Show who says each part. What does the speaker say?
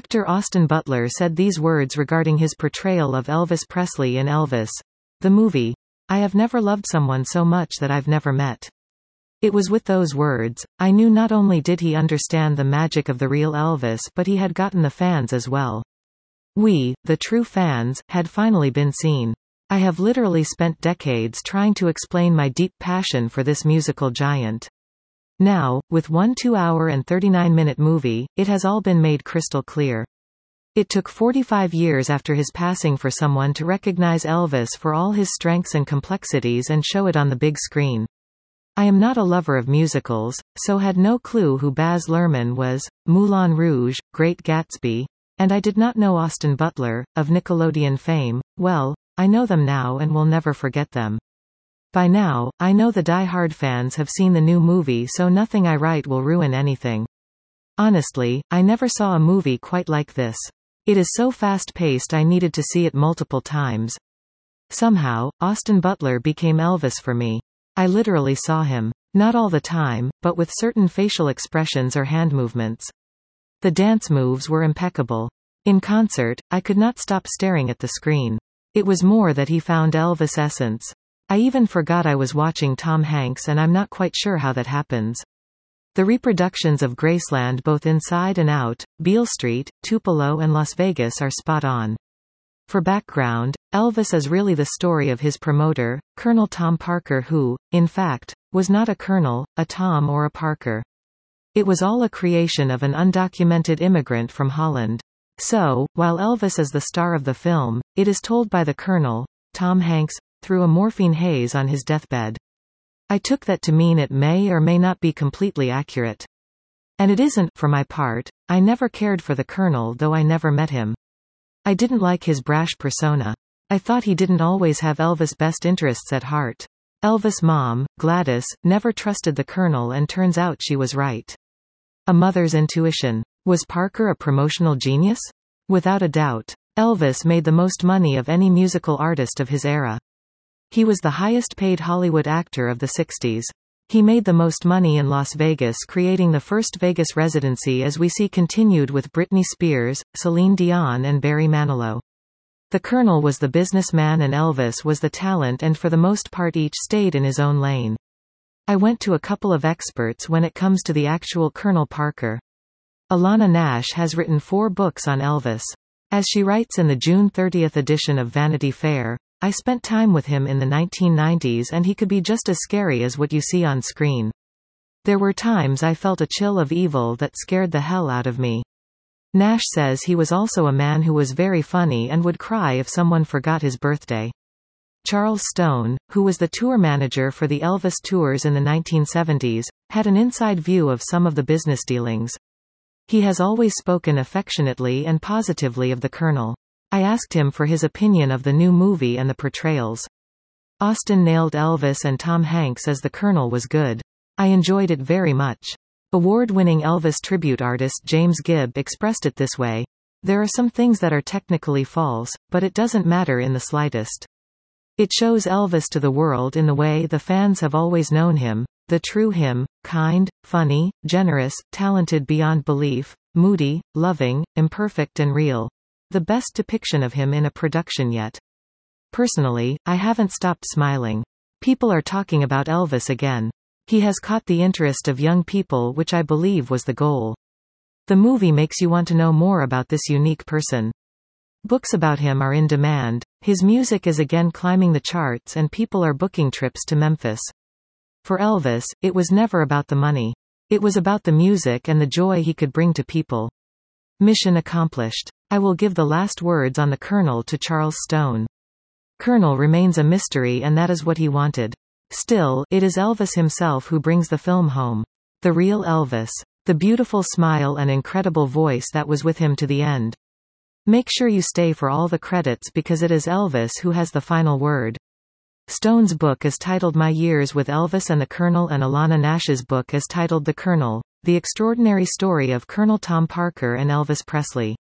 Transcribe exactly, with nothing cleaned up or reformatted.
Speaker 1: Actor Austin Butler said these words regarding his portrayal of Elvis Presley in Elvis, the movie. "I have never loved someone so much that I've never met." It was with those words, I knew not only did he understand the magic of the real Elvis, but he had gotten the fans as well. We, the true fans, had finally been seen. I have literally spent decades trying to explain my deep passion for this musical giant. Now, with one two-hour and thirty-nine minute movie, it has all been made crystal clear. It took forty-five years after his passing for someone to recognize Elvis for all his strengths and complexities and show it on the big screen. I am not a lover of musicals, so had no clue who Baz Luhrmann was, Moulin Rouge, Great Gatsby, and I did not know Austin Butler, of Nickelodeon fame. Well, I know them now and will never forget them. By now, I know the die-hard fans have seen the new movie, so nothing I write will ruin anything. Honestly, I never saw a movie quite like this. It is so fast-paced I needed to see it multiple times. Somehow, Austin Butler became Elvis for me. I literally saw him. Not all the time, but with certain facial expressions or hand movements. The dance moves were impeccable. In concert, I could not stop staring at the screen. It was more that he found Elvis' essence. I even forgot I was watching Tom Hanks, and I'm not quite sure how that happens. The reproductions of Graceland both inside and out, Beale Street, Tupelo and Las Vegas are spot on. For background, Elvis is really the story of his promoter, Colonel Tom Parker, who, in fact, was not a colonel, a Tom or a Parker. It was all a creation of an undocumented immigrant from Holland. So, while Elvis is the star of the film, it is told by the Colonel, Tom Hanks, through a morphine haze on his deathbed. I took that to mean it may or may not be completely accurate. And it isn't. For my part, I never cared for the Colonel, though I never met him. I didn't like his brash persona. I thought he didn't always have Elvis' best interests at heart. Elvis' mom, Gladys, never trusted the Colonel, and turns out she was right. A mother's intuition. Was Parker a promotional genius? Without a doubt. Elvis made the most money of any musical artist of his era. He was the highest-paid Hollywood actor of the sixties. He made the most money in Las Vegas, creating the first Vegas residency, as we see continued with Britney Spears, Celine Dion and Barry Manilow. The Colonel was the businessman and Elvis was the talent, and for the most part each stayed in his own lane. I went to a couple of experts when it comes to the actual Colonel Parker. Alana Nash has written four books on Elvis. As she writes in the June thirtieth edition of Vanity Fair, I spent time with him in the nineteen nineties and he could be just as scary as what you see on screen. There were times I felt a chill of evil that scared the hell out of me. Nash says he was also a man who was very funny and would cry if someone forgot his birthday. Charles Stone, who was the tour manager for the Elvis tours in the nineteen seventies, had an inside view of some of the business dealings. He has always spoken affectionately and positively of the Colonel. I asked him for his opinion of the new movie and the portrayals. Austin nailed Elvis, and Tom Hanks as the Colonel was good. I enjoyed it very much. Award-winning Elvis tribute artist James Gibb expressed it this way: "There are some things that are technically false, but it doesn't matter in the slightest. It shows Elvis to the world in the way the fans have always known him, the true him, kind, funny, generous, talented beyond belief, moody, loving, imperfect and real. The best depiction of him in a production yet." Personally, I haven't stopped smiling. People are talking about Elvis again. He has caught the interest of young people, which I believe was the goal. The movie makes you want to know more about this unique person. Books about him are in demand, his music is again climbing the charts, and people are booking trips to Memphis. For Elvis, it was never about the money. It was about the music and the joy he could bring to people. Mission accomplished. I will give the last words on the Colonel to Charles Stone. Colonel remains a mystery, and that is what he wanted. Still, it is Elvis himself who brings the film home. The real Elvis. The beautiful smile and incredible voice that was with him to the end. Make sure you stay for all the credits because it is Elvis who has the final word. Stone's book is titled My Years with Elvis and the Colonel, and Alana Nash's book is titled The Colonel: The Extraordinary Story of Colonel Tom Parker and Elvis Presley.